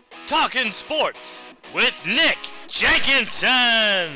Talking Sports with Nick Jenkinson.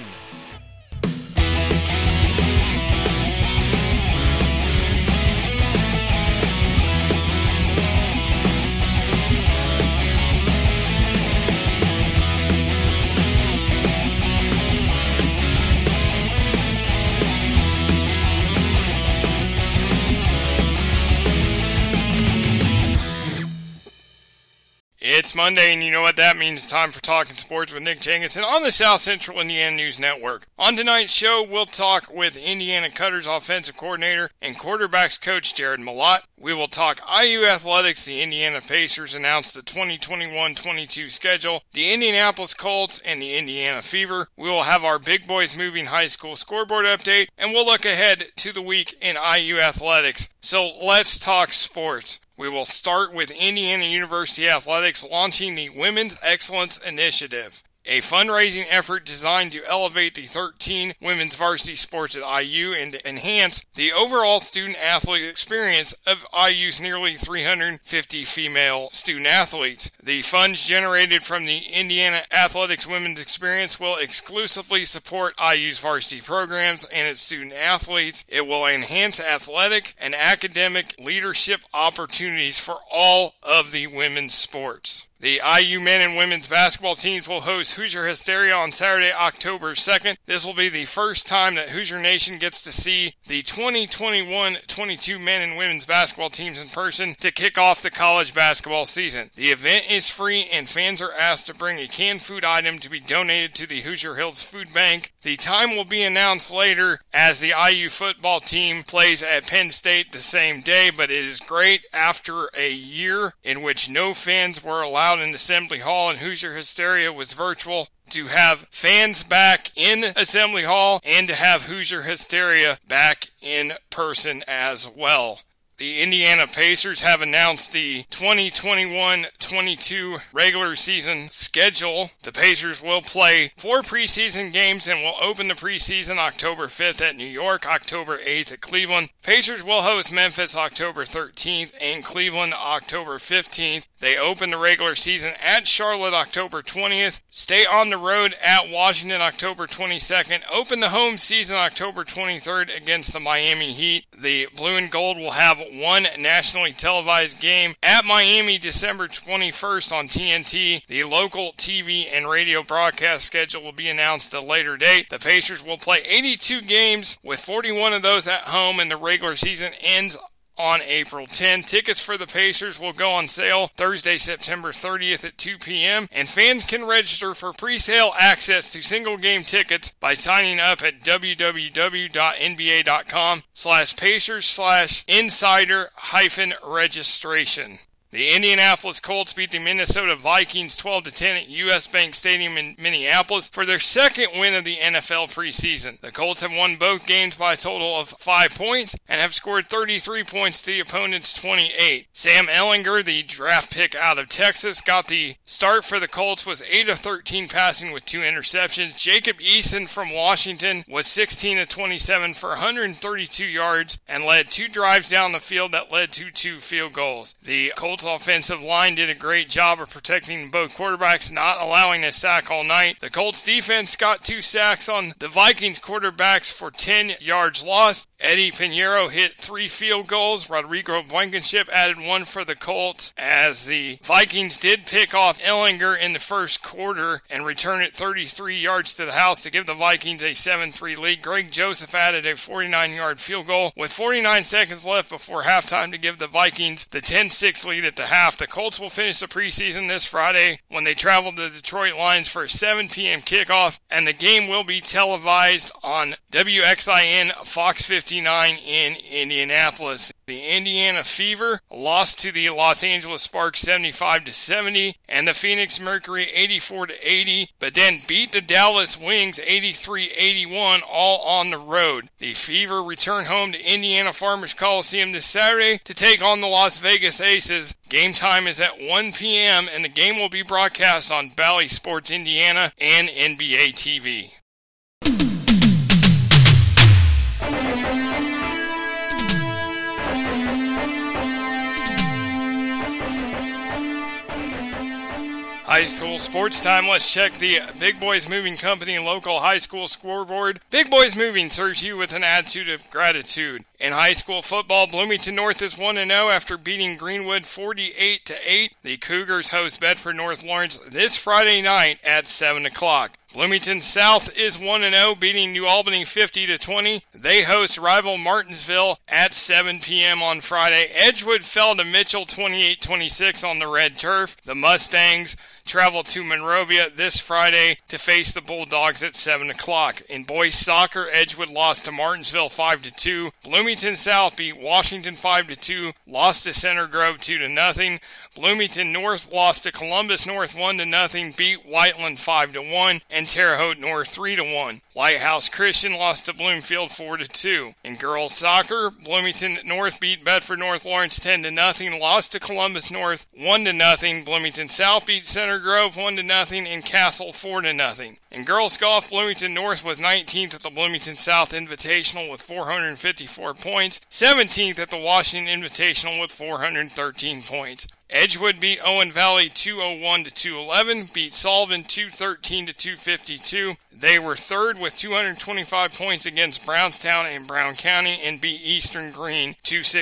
It's Monday, and you know what that means. Time for Talking Sports with Nick Jenkinson on the South Central Indiana News Network. On tonight's show, we'll talk with Indiana Cutters offensive coordinator and quarterbacks coach Jared Malott. We will talk IU athletics. The Indiana Pacers announced the 2021-22 schedule, the Indianapolis Colts, and the Indiana Fever. We will have our Big Boys Moving High School scoreboard update, and we'll look ahead to the week in IU athletics. So let's talk sports. We will start with Indiana University Athletics launching the Women's Excellence Initiative, a fundraising effort designed to elevate the 13 women's varsity sports at IU and enhance the overall student-athlete experience of IU's nearly 350 female student-athletes. The funds generated from the Indiana Athletics Women's Experience will exclusively support IU's varsity programs and its student-athletes. It will enhance athletic and academic leadership opportunities for all of the women's sports. The IU men and women's basketball teams will host Hoosier Hysteria on Saturday, October 2nd. This will be the first time that Hoosier Nation gets to see the 2021-22 men and women's basketball teams in person to kick off the college basketball season. The event is free, and fans are asked to bring a canned food item to be donated to the Hoosier Hills Food Bank. The time will be announced later as the IU football team plays at Penn State the same day, but it is great after a year in which no fans were allowed in Assembly Hall and Hoosier Hysteria was virtual, to have fans back in Assembly Hall and to have Hoosier Hysteria back in person as well. The Indiana Pacers have announced the 2021-22 regular season schedule. The Pacers will play 4 preseason games and will open the preseason October 5th at New York, October 8th at Cleveland. Pacers will host Memphis October 13th and Cleveland October 15th. They open the regular season at Charlotte October 20th, stay on the road at Washington October 22nd, open the home season October 23rd against the Miami Heat. The Blue and Gold will have one nationally televised game at Miami December 21st on TNT. The local TV and radio broadcast schedule will be announced at a later date. The Pacers will play 82 games, with 41 of those at home, and the regular season ends on April 10. Tickets for the Pacers will go on sale Thursday, September 30th at 2 p.m., and fans can register for pre-sale access to single-game tickets by signing up at www.nba.com/pacers/insider-registration. The Indianapolis Colts beat the Minnesota Vikings 12-10 at US Bank Stadium in Minneapolis for their second win of the NFL preseason. The Colts have won both games by a total of 5 points and have scored 33 points to the opponent's 28. Sam Ehlinger, the draft pick out of Texas, got the start for the Colts, was 8 of 13 passing with 2 interceptions. Jacob Eason from Washington was 16 of 27 for 132 yards and led 2 drives down the field that led to 2 field goals. The Colts offensive line did a great job of protecting both quarterbacks, not allowing a sack all night. The Colts defense got 2 sacks on the Vikings quarterbacks for 10 yards lost. Eddie Pinheiro hit 3 field goals. Rodrigo Blankenship added 1 for the Colts, as the Vikings did pick off Ehlinger in the first quarter and return it 33 yards to the house to give the Vikings a 7-3 lead. Greg Joseph added a 49-yard field goal with 49 seconds left before halftime to give the Vikings the 10-6 lead at the half. The Colts will finish the preseason this Friday when they travel to the Detroit Lions for a 7 p.m. kickoff, and the game will be televised on WXIN Fox 59 in Indianapolis. The Indiana Fever lost to the Los Angeles Sparks 75-70 and the Phoenix Mercury 84-80, but then beat the Dallas Wings 83-81 all on the road. The Fever return home to Indiana Farmers Coliseum this Saturday to take on the Las Vegas Aces. Game time is at 1 p.m. and the game will be broadcast on Bally Sports Indiana and NBA TV. High school sports time. Let's check the Big Boys Moving Company local high school scoreboard. Big Boys Moving serves you with an attitude of gratitude. In high school football, Bloomington North is 1-0 after beating Greenwood 48-8. The Cougars host Bedford North Lawrence this Friday night at 7 o'clock. Bloomington South is 1-0, beating New Albany 50-20. They host rival Martinsville at 7 p.m. on Friday. Edgewood fell to Mitchell 28-26 on the red turf. The Mustangs travel to Monrovia this Friday to face the Bulldogs at 7 o'clock. In boys soccer, Edgewood lost to Martinsville 5-2. Bloomington South beat Washington 5-2, lost to Center Grove 2-0. Bloomington North lost to Columbus North 1-0, beat Whiteland 5-1, and Terre Haute North 3-1. Lighthouse Christian lost to Bloomfield 4-2. In girls soccer, Bloomington North beat Bedford North Lawrence 10-0, lost to Columbus North 1-0. Bloomington South beat Center Grove 1-0, and Castle 4-0. In girls golf, Bloomington North was 19th at the Bloomington South Invitational with 454 points, 17th at the Washington Invitational with 413 points. Edgewood beat Owen Valley 201-211, beat Sullivan 213-252. They were third with 225 points against Brownstown and Brown County and beat Eastern Green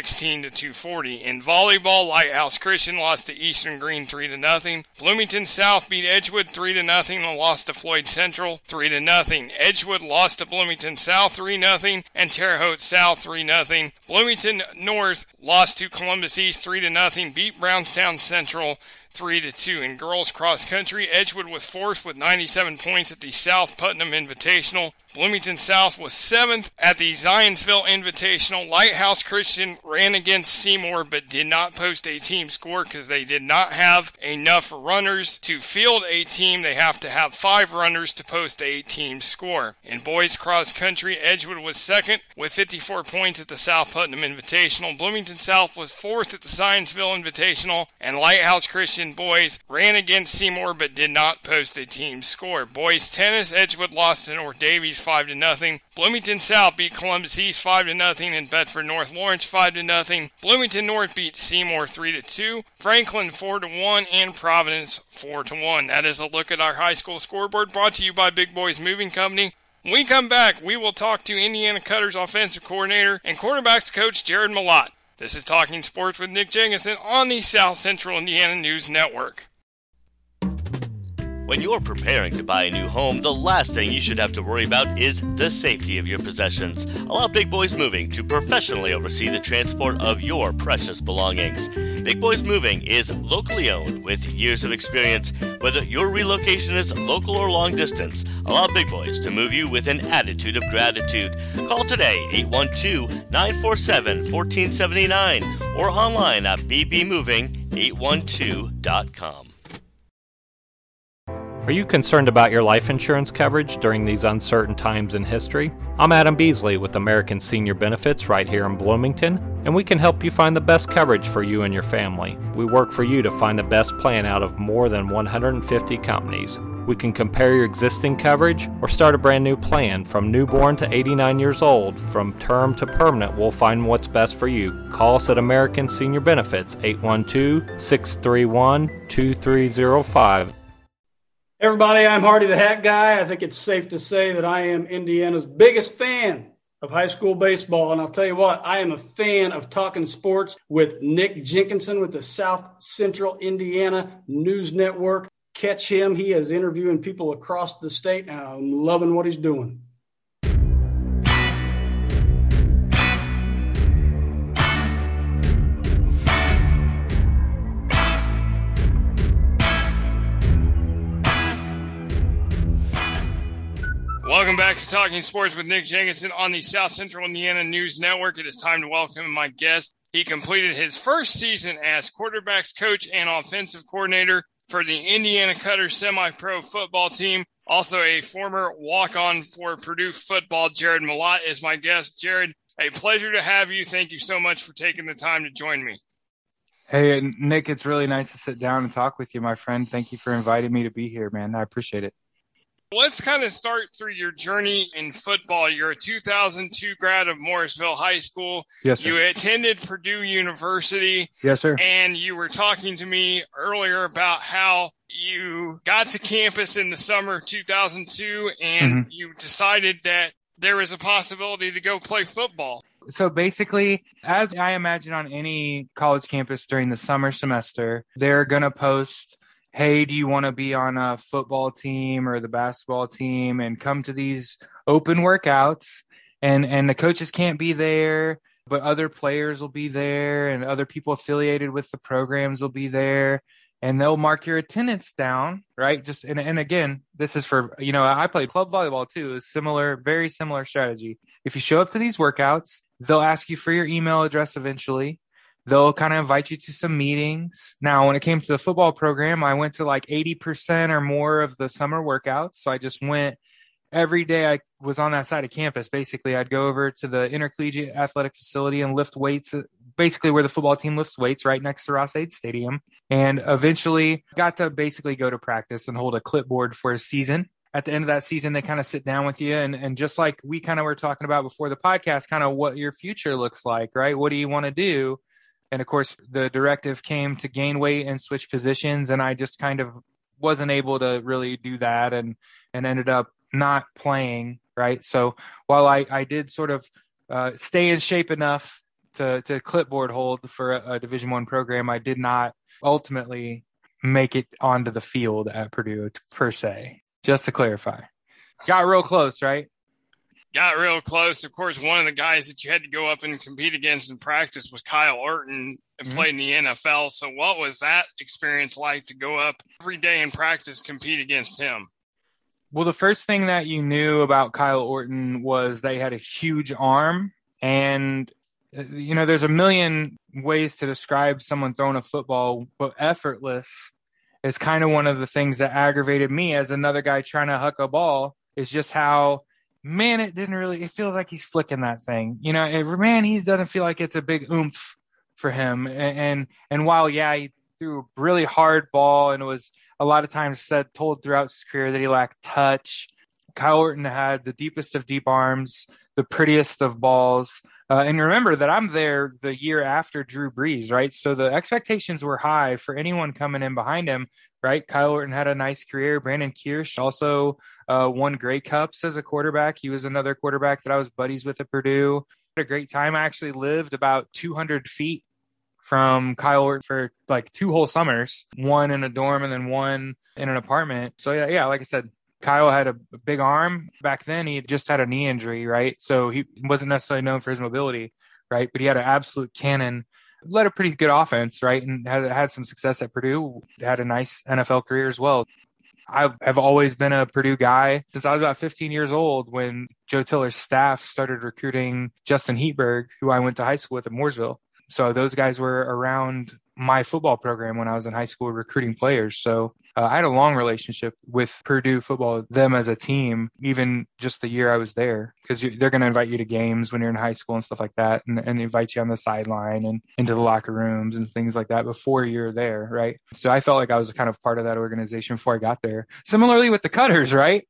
216-240. In volleyball, Lighthouse Christian lost to Eastern Green 3-0. Bloomington South beat Edgewood 3-0 and lost to Floyd Central 3-0. Edgewood lost to Bloomington South 3-0 and Terre Haute South 3-0. Bloomington North lost to Columbus East 3-0, beat Brownstown Central 3-2. In girls cross country, Edgewood was fourth with 97 points at the South Putnam Invitational. Bloomington South was 7th at the Zionsville Invitational. Lighthouse Christian ran against Seymour but did not post a team score because they did not have enough runners to field a team. They have to have 5 runners to post a team score. In boys cross country, Edgewood was 2nd with 54 points at the South Putnam Invitational. Bloomington South was 4th at the Zionsville Invitational, and Lighthouse Christian boys ran against Seymour but did not post a team score. Boys tennis, Edgewood lost to North Davies 5-0. Bloomington South beat Columbus East 5-0 and Bedford North Lawrence 5-0. Bloomington North beat Seymour 3-2, Franklin 4-1, and Providence 4-1. That is a look at our high school scoreboard brought to you by Big Boys Moving Company. When we come back, we will talk to Indiana Cutters offensive coordinator and quarterbacks coach Jared Malott. This is Talking Sports with Nick Jenkinson on the South Central Indiana News Network. When you're preparing to buy a new home, the last thing you should have to worry about is the safety of your possessions. Allow Big Boys Moving to professionally oversee the transport of your precious belongings. Big Boys Moving is locally owned with years of experience. Whether your relocation is local or long distance, allow Big Boys to move you with an attitude of gratitude. Call today, 812-947-1479, or online at bbmoving812.com. Are you concerned about your life insurance coverage during these uncertain times in history? I'm Adam Beasley with American Senior Benefits right here in Bloomington, and we can help you find the best coverage for you and your family. We work for you to find the best plan out of more than 150 companies. We can compare your existing coverage or start a brand new plan. From newborn to 89 years old, from term to permanent, we'll find what's best for you. Call us at American Senior Benefits, 812-631-2305. Everybody, I'm Hardy the Hat Guy. I think it's safe to say that I am Indiana's biggest fan of high school baseball. And I'll tell you what, I am a fan of Talking Sports with Nick Jenkinson with the South Central Indiana News Network. Catch him. He is interviewing people across the state, and I'm loving what he's doing. Welcome back to Talking Sports with Nick Jenkinson on the South Central Indiana News Network. It is time to welcome my guest. He completed his first season as quarterbacks coach and offensive coordinator for the Indiana Cutters semi-pro football team. Also a former walk-on for Purdue football. Jared Malott is my guest. Jared, a pleasure to have you. Thank you so much for taking the time to join me. Hey, Nick, it's really nice to sit down and talk with you, my friend. Thank you for inviting me to be here, man. I appreciate it. Let's kind of start through your journey in football. You're a 2002 grad of Morrisville High School. Yes, sir. You attended Purdue University. Yes, sir. And you were talking to me earlier about how you got to campus in the summer of 2002 and you decided that there was a possibility to go play football. So basically, as I imagine on any college campus during the summer semester, they're going to post, hey, do you want to be on a football team or the basketball team and come to these open workouts? And the coaches can't be there, but other players will be there and other people affiliated with the programs will be there. And they'll mark your attendance down, right? And again, this is for, I played club volleyball too. It's similar, very similar strategy. If you show up to these workouts, they'll ask you for your email address eventually. They'll kind of invite you to some meetings. Now, when it came to the football program, I went to like 80% or more of the summer workouts. So I just went every day. I was on that side of campus. Basically, I'd go over to the intercollegiate athletic facility and lift weights, basically where the football team lifts weights right next to Ross-Ade Stadium. And eventually got to basically go to practice and hold a clipboard for a season. At the end of that season, they kind of sit down with you and just like we kind of were talking about before the podcast, kind of what your future looks like, right? What do you want to do? And of course, the directive came to gain weight and switch positions. And I just kind of wasn't able to really do that and ended up not playing, right? So while I did sort of stay in shape enough to clipboard hold for a Division I program, I did not ultimately make it onto the field at Purdue per se, just to clarify. Got real close, right? Got real close. Of course, one of the guys that you had to go up and compete against in practice was Kyle Orton and played in the NFL. So what was that experience like to go up every day in practice, compete against him? Well, the first thing that you knew about Kyle Orton was they had a huge arm. And, there's a million ways to describe someone throwing a football, but effortless is kind of one of the things that aggravated me as another guy trying to huck a ball is just how, man, it feels like he's flicking that thing. He doesn't feel like it's a big oomph for him. And while, he threw a really hard ball and it was a lot of times told throughout his career that he lacked touch, Kyle Orton had the deepest of deep arms, the prettiest of balls. And remember that I'm there the year after Drew Brees, right? So the expectations were high for anyone coming in behind him, right? Kyle Orton had a nice career. Brandon Kirsch also won Grey Cups as a quarterback. He was another quarterback that I was buddies with at Purdue. Had a great time. I actually lived about 200 feet from Kyle Orton for like 2 whole summers, one in a dorm and then one in an apartment. So yeah, like I said, Kyle had a big arm. Back then, he just had a knee injury, right? So he wasn't necessarily known for his mobility, right? But he had an absolute cannon, led a pretty good offense, right? And had some success at Purdue, had a nice NFL career as well. I've always been a Purdue guy since I was about 15 years old when Joe Tiller's staff started recruiting Justin Heatberg, who I went to high school with at Mooresville. So those guys were around my football program when I was in high school recruiting players. So I had a long relationship with Purdue football, them as a team, even just the year I was there, because they're going to invite you to games when you're in high school and stuff like that, and invite you on the sideline and into the locker rooms and things like that before you're there, right? So I felt like I was kind of part of that organization before I got there. Similarly with the Cutters, right?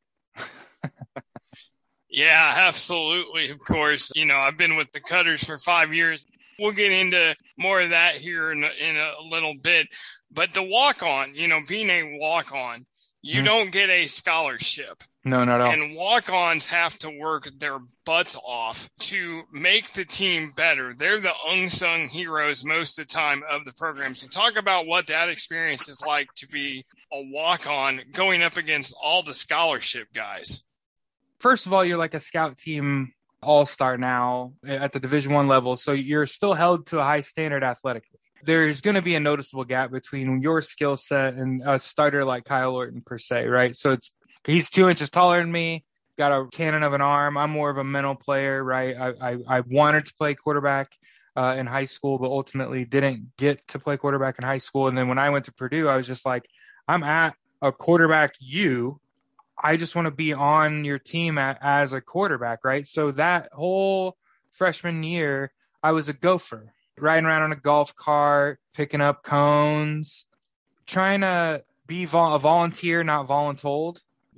Yeah, absolutely. Of course, I've been with the Cutters for 5 years. We'll get into more of that here in a little bit. But the walk-on, being a walk-on, you don't get a scholarship. No, not at all. And walk-ons have to work their butts off to make the team better. They're the unsung heroes most of the time of the program. So talk about what that experience is like to be a walk-on going up against all the scholarship guys. First of all, you're like a scout team all-star now at the Division I level, so you're still held to a high standard athletically. There's going to be a noticeable gap between your skill set and a starter like Kyle Orton per se, right? So he's 2 inches taller than me, got a cannon of an arm. I'm more of a mental player, right? I wanted to play quarterback in high school, but ultimately didn't get to play quarterback in high school. And then when I went to Purdue, I was just like, I'm at a quarterback I just want to be on your team as a quarterback, right? So that whole freshman year, I was a gopher, riding around on a golf cart, picking up cones, trying to be a volunteer, not voluntold.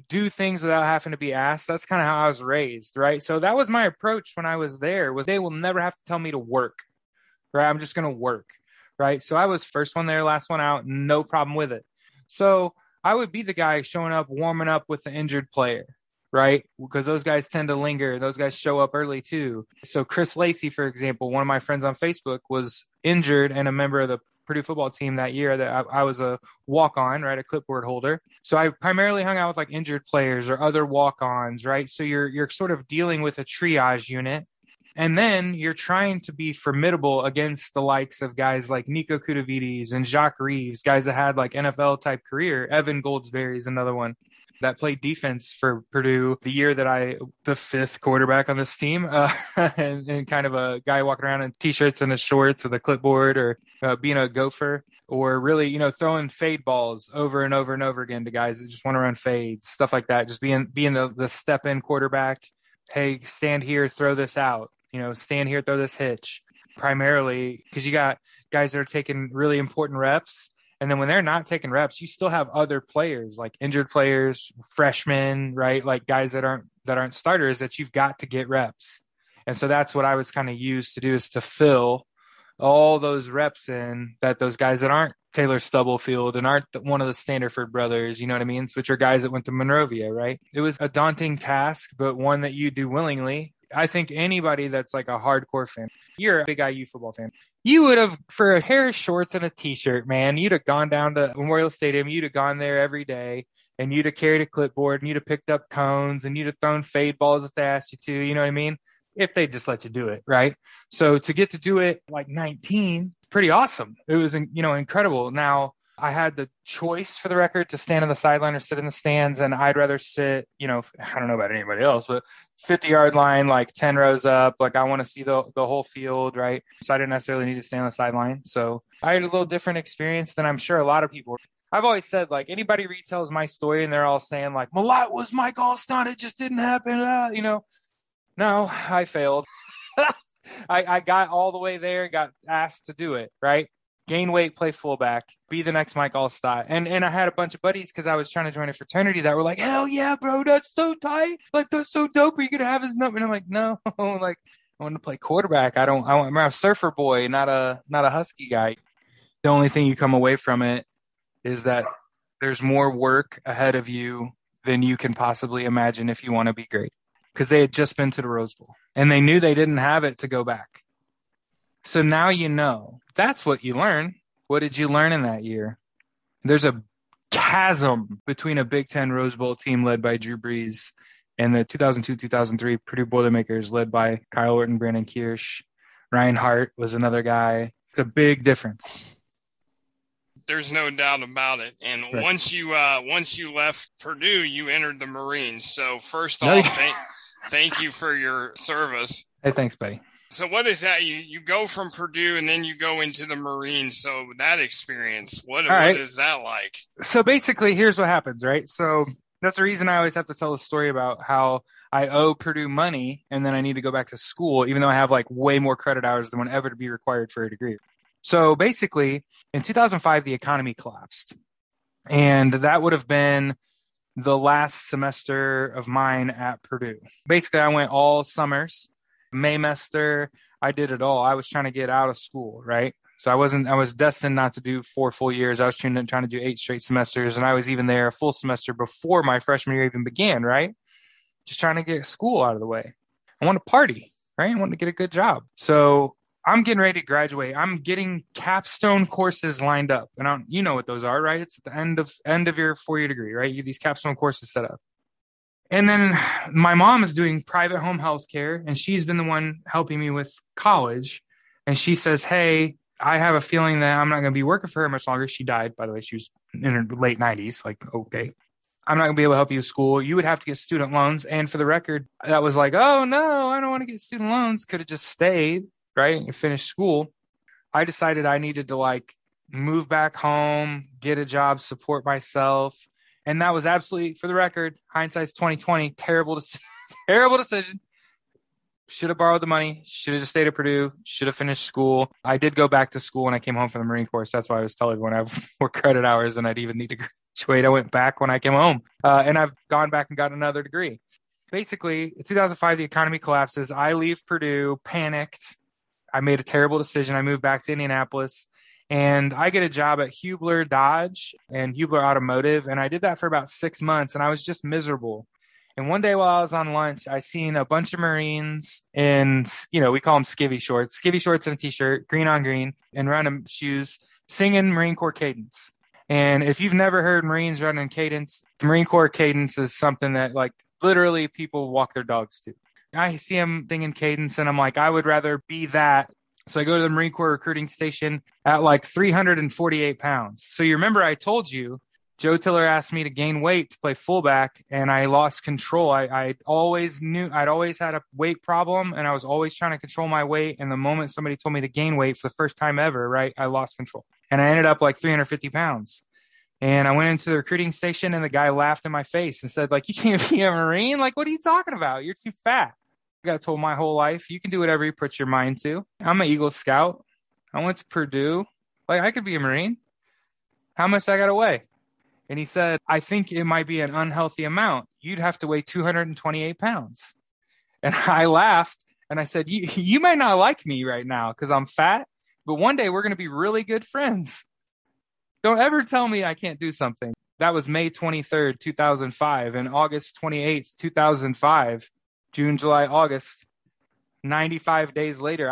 do things without having to be asked. That's kind of how I was raised, right? So that was my approach when I was there, was they will never have to tell me to work, right? I'm just going to work, right? So I was first one there, last one out, no problem with it. So I would be the guy showing up, warming up with the injured player, right? Because those guys tend to linger. Those guys show up early too. So Chris Lacey, for example, one of my friends on Facebook, was injured and a member of the Purdue football team that year that I was a walk-on, right? A clipboard holder. So I primarily hung out with like injured players or other walk-ons, right? So you're sort of dealing with a triage unit. And then you're trying to be formidable against the likes of guys like Nico Kudavides and Jacques Reeves, guys that had like NFL type career. Evan Goldsberry is another one that played defense for Purdue the year that the fifth quarterback on this team, and kind of a guy walking around in t-shirts and his shorts with a clipboard, or being a gopher, or really, throwing fade balls over and over and over again to guys that just want to run fades, stuff like that. Just being the step in quarterback. Hey, stand here, throw this out. Stand here, throw this hitch, primarily because you got guys that are taking really important reps. And then when they're not taking reps, you still have other players, like injured players, freshmen, right? Like guys that aren't starters that you've got to get reps. And so that's what I was kind of used to do, is to fill all those reps in that those guys that aren't Taylor Stubblefield and aren't one of the Standerford brothers, you know what I mean? Which are guys that went to Monrovia, right? It was a daunting task, but one that you do willingly. I think anybody that's like a hardcore fan, you're a big IU football fan, you would have, for a pair of shorts and a t-shirt, man, you'd have gone down to Memorial Stadium, you'd have gone there every day, and you'd have carried a clipboard, and you'd have picked up cones, and you'd have thrown fade balls if they asked you to, you know what I mean? If they just let you do it, right? So to get to do it like 19, pretty awesome. It was, incredible. Now, I had the choice, for the record, to stand on the sideline or sit in the stands, and I'd rather sit, I don't know about anybody else, but 50-yard line, like 10 rows up. Like I want to see the whole field, right? So I didn't necessarily need to stand on the sideline. So I had a little different experience than I'm sure a lot of people. I've always said, like, anybody retells my story and they're all saying, like, Malott was Mike Alstott, it just didn't happen, No, I failed. I got all the way there, got asked to do it, right? Gain weight, play fullback, be the next Mike Alstott. And I had a bunch of buddies, because I was trying to join a fraternity, that were like, hell yeah, bro, that's so tight. Like, that's so dope. Are you going to have his number? And I'm like, no, like, I want to play quarterback. I'm a surfer boy, not a husky guy. The only thing you come away from it is that there's more work ahead of you than you can possibly imagine if you want to be great. Because they had just been to the Rose Bowl and they knew they didn't have it to go back. So now that's what you learn. What did you learn in that year? There's a chasm between a Big Ten Rose Bowl team led by Drew Brees and the 2002-2003 Purdue Boilermakers led by Kyle Orton, Brandon Kirsch. Ryan Hart was another guy. It's a big difference. There's no doubt about it. And right. once you left Purdue, you entered the Marines. So first off, thank you for your service. Hey, thanks, buddy. So what is that? You go from Purdue and then you go into the Marines. So that experience, what is that like? So basically, here's what happens, right? So that's the reason I always have to tell a story about how I owe Purdue money and then I need to go back to school, even though I have like way more credit hours than would ever to be required for a degree. So basically, in 2005, the economy collapsed. And that would have been the last semester of mine at Purdue. Basically, I went all summers. Maymester, I did it all. I was trying to get out of school, right? So I was destined not to do 4 full years. I was trying to do 8 straight semesters, and I was even there a full semester before my freshman year even began, right? Just trying to get school out of the way. I want to party, right? I want to get a good job. So I'm getting ready to graduate. I'm getting capstone courses lined up, and you know what those are, right? It's at the end of your 4-year degree, right? You have these capstone courses set up. And then my mom is doing private home health care, and she's been the one helping me with college. And she says, hey, I have a feeling that I'm not going to be working for her much longer. She died, by the way. She was in her late 90s. Like, okay, I'm not going to be able to help you with school. You would have to get student loans. And for the record, that was like, oh, no, I don't want to get student loans. Could have just stayed, right, and finished school. I decided I needed to, like, move back home, get a job, support myself. And that was absolutely, for the record, hindsight's 2020, terrible decision. Should have borrowed the money. Should have just stayed at Purdue. Should have finished school. I did go back to school when I came home from the Marine Corps. So that's why I was telling everyone I have more credit hours than I'd even need to graduate. I went back when I came home. And I've gone back and got another degree. Basically, in 2005, the economy collapses. I leave Purdue, panicked. I made a terrible decision. I moved back to Indianapolis. And I get a job at Hubler Dodge and Hubler Automotive. And I did that for about 6 months. And I was just miserable. And one day while I was on lunch, I seen a bunch of Marines in, we call them skivvy shorts and a t-shirt, green on green, and random shoes, singing Marine Corps cadence. And if you've never heard Marines running cadence, the Marine Corps cadence is something that like literally people walk their dogs to. I see them singing cadence and I'm like, I would rather be that. So I go to the Marine Corps recruiting station at like 348 pounds. So you remember I told you, Joe Tiller asked me to gain weight to play fullback, and I lost control. I always knew I'd always had a weight problem, and I was always trying to control my weight. And the moment somebody told me to gain weight for the first time ever, right, I lost control. And I ended up like 350 pounds. And I went into the recruiting station, and the guy laughed in my face and said, like, you can't be a Marine? Like, what are you talking about? You're too fat. I got told my whole life, you can do whatever you put your mind to. I'm an Eagle Scout. I went to Purdue. Like, I could be a Marine. How much I got to weigh? And he said, I think it might be an unhealthy amount. You'd have to weigh 228 pounds. And I laughed and I said, you might not like me right now because I'm fat, but one day we're going to be really good friends. Don't ever tell me I can't do something. That was May 23rd, 2005, and August 28th, 2005, June, July, August. 95 days later,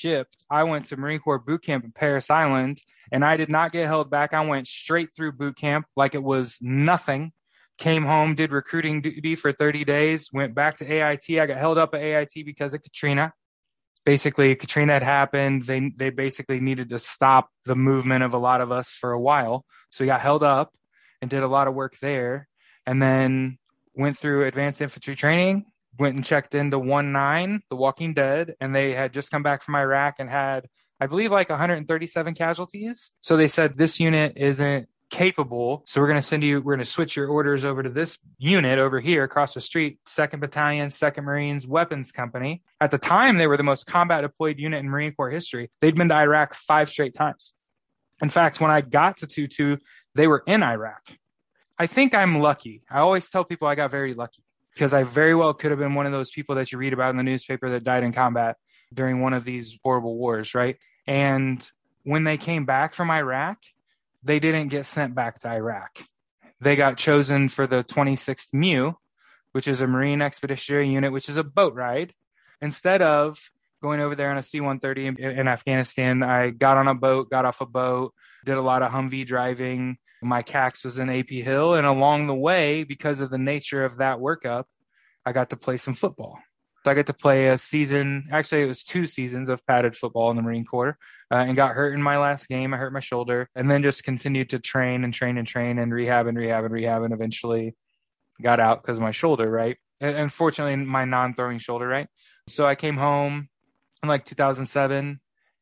I went to Marine Corps boot camp in Parris Island, and I did not get held back. I went straight through boot camp like it was nothing. Came home, did recruiting duty for 30 days, went back to AIT. I got held up at AIT because of Katrina. Basically, Katrina had happened. They basically needed to stop the movement of a lot of us for a while. So we got held up and did a lot of work there, and then went through advanced infantry training, went and checked into 1-9, The Walking Dead, and they had just come back from Iraq and had, I believe, like 137 casualties. So they said, this unit isn't capable, so we're going to switch your orders over to this unit over here across the street, 2nd Battalion, 2nd Marines Weapons Company. At the time, they were the most combat deployed unit in Marine Corps history. They'd been to Iraq 5 straight times. In fact, when I got to 2-2, they were in Iraq. I think I'm lucky. I always tell people I got very lucky, because I very well could have been one of those people that you read about in the newspaper that died in combat during one of these horrible wars, right? And when they came back from Iraq, they didn't get sent back to Iraq. They got chosen for the 26th MEU, which is a Marine Expeditionary Unit, which is a boat ride. Instead of going over there on a C-130 in Afghanistan, I got on a boat, got off a boat, did a lot of Humvee driving. My CAX was in AP Hill, and along the way, because of the nature of that workup, I got to play some football. So I got to play a season, actually it was 2 seasons of padded football in the Marine Corps, and got hurt in my last game. I hurt my shoulder, and then just continued to train and rehab, and eventually got out because of my shoulder, right? And unfortunately, my non-throwing shoulder, right? So I came home in like 2007,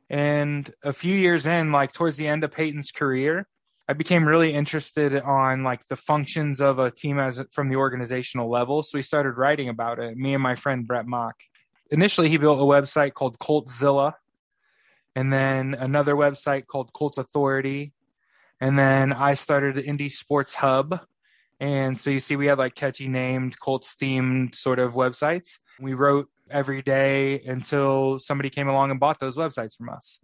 and a few years in, like towards the end of Peyton's career, I became really interested on like the functions of a team from the organizational level. So we started writing about it, me and my friend Brett Mock. Initially, he built a website called Coltzilla, and then another website called Colts Authority. And then I started Indy Sports Hub. And so you see, we had like catchy named Colts themed sort of websites. We wrote every day until somebody came along and bought those websites from us.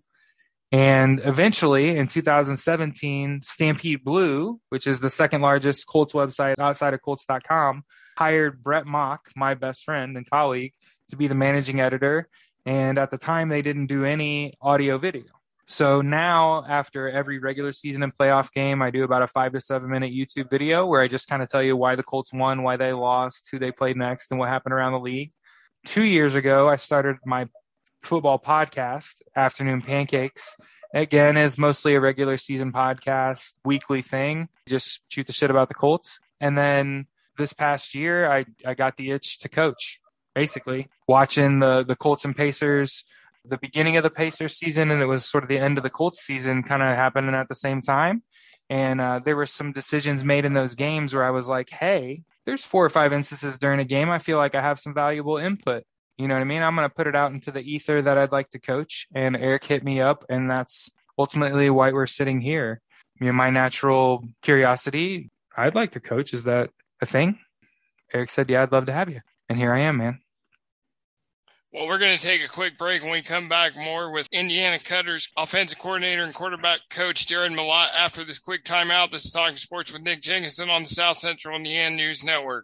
And eventually, in 2017, Stampede Blue, which is the second largest Colts website outside of Colts.com, hired Brett Mock, my best friend and colleague, to be the managing editor. And at the time, they didn't do any audio video. So now, after every regular season and playoff game, I do about a 5 to 7 minute YouTube video where I just kind of tell you why the Colts won, why they lost, who they played next, and what happened around the league. 2 years ago, I started my football podcast, Afternoon Pancakes. Again, is mostly a regular season podcast, weekly thing. Just shoot the shit about the Colts. And then this past year, I got the itch to coach, basically. Watching the Colts and Pacers, the beginning of the Pacers season, and it was sort of the end of the Colts season kind of happening at the same time. And there were some decisions made in those games where I was like, hey, there's 4 or 5 instances during a game I feel like I have some valuable input. You know what I mean? I'm going to put it out into the ether that I'd like to coach, and Eric hit me up, and that's ultimately why we're sitting here. My natural curiosity, I'd like to coach. Is that a thing? Eric said, yeah, I'd love to have you. And here I am, man. Well, we're going to take a quick break. When we come back, more with Indiana Cutters offensive coordinator and quarterback coach Jared Malott after this quick timeout. This is Talking Sports with Nick Jenkinson on the South Central Indiana News Network.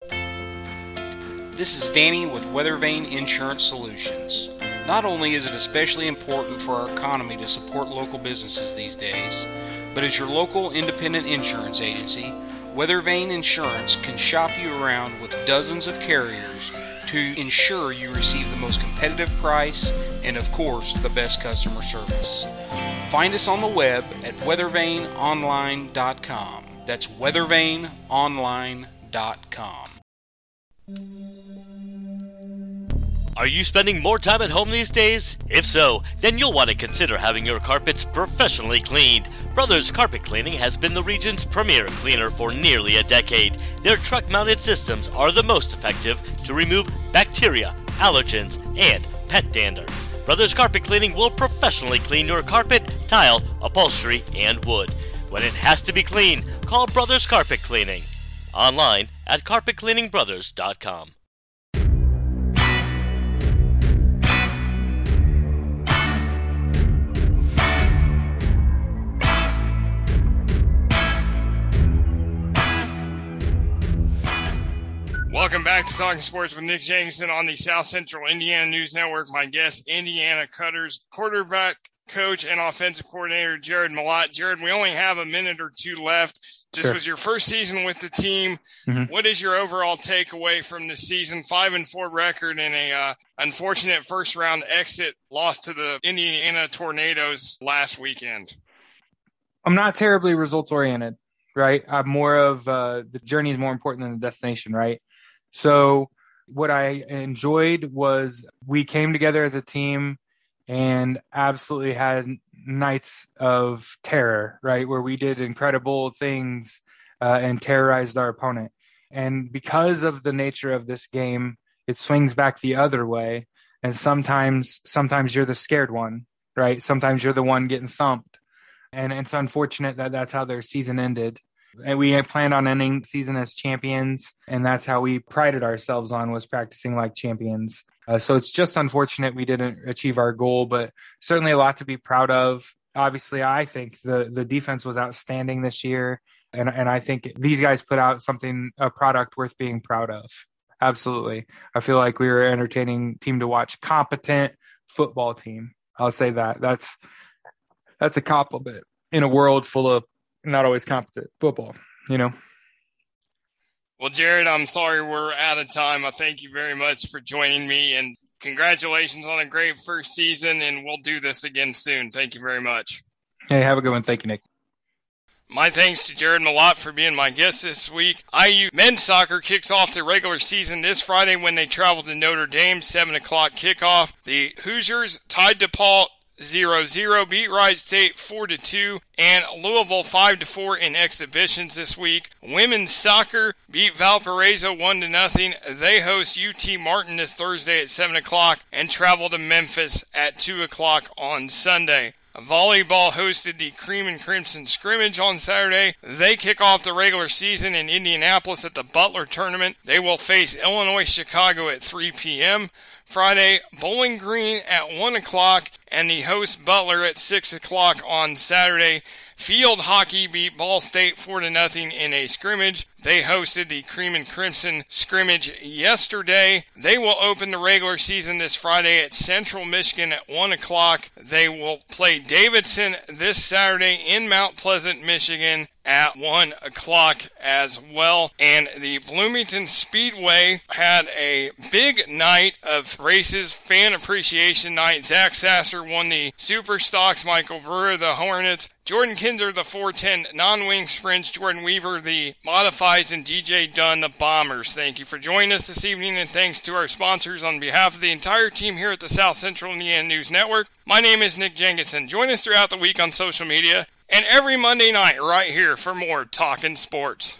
This is Danny with Weathervane Insurance Solutions. Not only is it especially important for our economy to support local businesses these days, but as your local independent insurance agency, Weathervane Insurance can shop you around with dozens of carriers to ensure you receive the most competitive price and, of course, the best customer service. Find us on the web at weathervaneonline.com. That's weathervaneonline.com. Are you spending more time at home these days? If so, then you'll want to consider having your carpets professionally cleaned. Brothers Carpet Cleaning has been the region's premier cleaner for nearly a decade. Their truck-mounted systems are the most effective to remove bacteria, allergens, and pet dander. Brothers Carpet Cleaning will professionally clean your carpet, tile, upholstery, and wood. When it has to be clean, call Brothers Carpet Cleaning. Online at carpetcleaningbrothers.com. Welcome back to Talking Sports with Nick Jenkinson on the South Central Indiana News Network. My guest, Indiana Cutters quarterback coach and offensive coordinator Jared Malott. Jared, we only have a minute or two left. This was your first season with the team. Mm-hmm. What is your overall takeaway from the season? 5-4 record and a unfortunate first-round exit loss to the Indiana Tornadoes last weekend. I'm not terribly results-oriented, right? I'm more of the journey is more important than the destination, right? So what I enjoyed was we came together as a team and absolutely had nights of terror, right, where we did incredible things and terrorized our opponent. And because of the nature of this game, it swings back the other way. And sometimes you're the scared one, right? Sometimes you're the one getting thumped. And it's unfortunate that that's how their season ended. And we planned on ending the season as champions, and that's how we prided ourselves on, was practicing like champions. So it's just unfortunate we didn't achieve our goal, but certainly a lot to be proud of. Obviously, I think the defense was outstanding this year, and I think these guys put out a product worth being proud of. Absolutely. I feel like we were an entertaining team to watch. Competent football team. I'll say that. That's a compliment in a world full of not always competent football, you know? Well, Jared, I'm sorry we're out of time. I thank you very much for joining me, and congratulations on a great first season, and we'll do this again soon. Thank you very much. Hey, have a good one. Thank you, Nick. My thanks to Jared Malott for being my guest this week. IU men's soccer kicks off their regular season this Friday when they travel to Notre Dame, 7 o'clock kickoff. The Hoosiers tied DePaul 0-0, beat Wright State 4-2, and Louisville 5-4 in exhibitions this week. Women's soccer beat Valparaiso 1-0. They host UT Martin this Thursday at 7 o'clock and travel to Memphis at 2 o'clock on Sunday. Volleyball hosted the Cream and Crimson scrimmage on Saturday. They kick off the regular season in Indianapolis at the Butler Tournament. They will face Illinois Chicago at 3 p.m. Friday, Bowling Green at 1 o'clock and the host Butler at 6 o'clock on Saturday. Field hockey beat Ball State 4-0 in a scrimmage. They hosted the Cream and Crimson scrimmage yesterday. They will open the regular season this Friday at Central Michigan at 1 o'clock. They will play Davidson this Saturday in Mount Pleasant, Michigan at 1 o'clock as well. And the Bloomington Speedway had a big night of races, fan appreciation night. Zach Sasser won the Super Stocks, Michael Brewer the Hornets, Jordan Kinzer the 410 non-wing sprints, Jordan Weaver the modifieds, and DJ Dunn the bombers. Thank you for joining us this evening, and thanks to our sponsors on behalf of the entire team here at the South Central Indiana News Network. My name is Nick Jenkinson. Join us throughout the week on social media and every Monday night right here for more Talkin' Sports.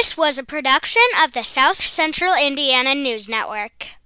This was a production of the South Central Indiana News Network.